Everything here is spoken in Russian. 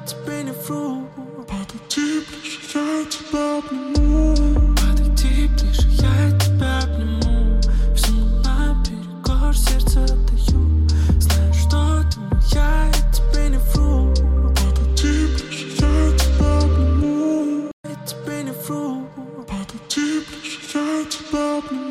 тебе не вру. Подойди ближе, я тебя обниму. Подойди ближе, я тебя обниму. Всё наперекор сердце отдаю. Знаю, что ты моя, я тебе не вру. Подойди ближе, я тебя обниму. Я тебе не вру. Подойди ближе, я тебя обниму.